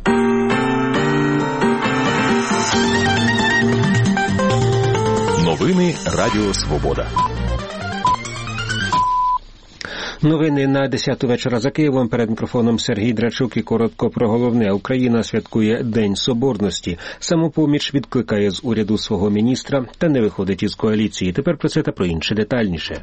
Новини Радіо Свобода. Новини на 10-ту вечора за Києвом. Перед мікрофоном Сергій Драчук і коротко про головне. Україна святкує День Соборності. Самопоміч відкликає з уряду свого міністра та не виходить із коаліції. Тепер про це та про інше детальніше.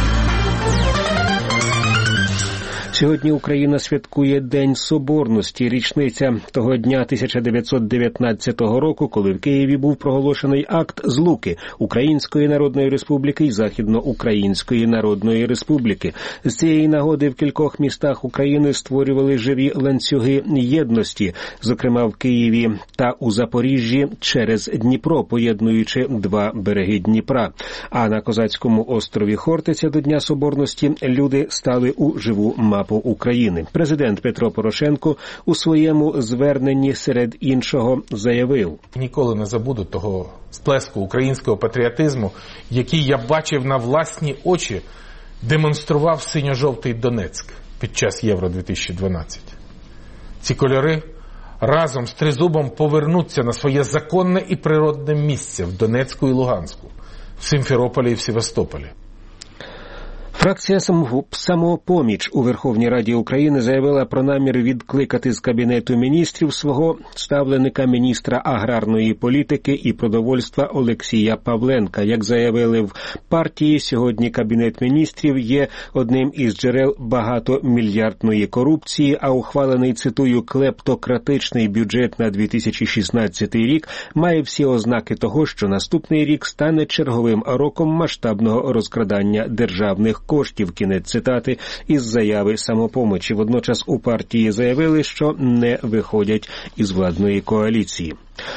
Сьогодні Україна святкує День Соборності, річниця того дня 1919 року, коли в Києві був проголошений акт злуки Української Народної Республіки і Західноукраїнської Народної Республіки. З цієї нагоди в кількох містах України створювали живі ланцюги єдності, зокрема в Києві та у Запоріжжі через Дніпро, поєднуючи два береги Дніпра. А на козацькому острові Хортиця до Дня Соборності люди стали у живу мапу України. Президент Петро Порошенко у своєму зверненні серед іншого заявив: «Ніколи не забуду того сплеску українського патріотизму, який я бачив на власні очі, демонстрував синьо-жовтий Донецьк під час Євро-2012. Ці кольори разом з Тризубом повернуться на своє законне і природне місце в Донецьку і Луганську, в Сімферополі і в Севастополі». Фракція «Самопоміч» у Верховній Раді України заявила про намір відкликати з Кабінету міністрів свого ставленика міністра аграрної політики і продовольства Олексія Павленка. Як заявили в партії, сьогодні Кабінет міністрів є одним із джерел багатомільярдної корупції, а ухвалений, цитую, клептократичний бюджет на 2016 рік має всі ознаки того, що наступний рік стане черговим роком масштабного розкрадання державних коштів. Кінець цитати із заяви «Самопомочі». Водночас у партії заявили, що не виходять із владної коаліції.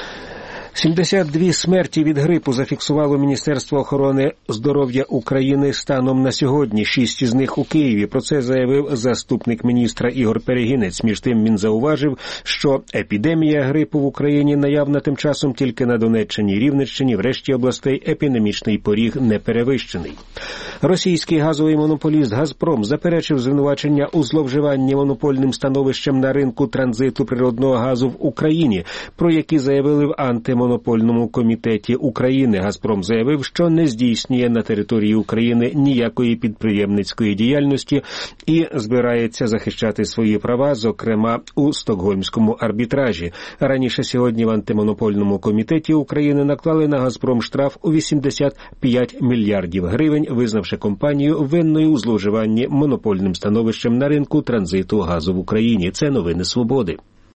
72 смерті від грипу зафіксувало Міністерство охорони здоров'я України станом на сьогодні. 6 із них у Києві. Про це заявив заступник міністра Ігор Перегінець. Між тим він зауважив, що епідемія грипу в Україні наявна тим часом тільки на Донеччині, Рівненщині, в решті областей епідемічний поріг не перевищений. Російський газовий монополіст «Газпром» заперечив звинувачення у зловживанні монопольним становищем на ринку транзиту природного газу в Україні, про які заявили в Антимонопольному комітеті України. «Газпром» заявив, що не здійснює на території України ніякої підприємницької діяльності і збирається захищати свої права, зокрема у Стокгольмському арбітражі. Раніше сьогодні в Антимонопольному комітеті України наклали на «Газпром» штраф у 85 мільярдів гривень, визнавши компанію винною у зловживанні монопольним становищем на ринку транзиту газу в Україні. Це новини «Свободи».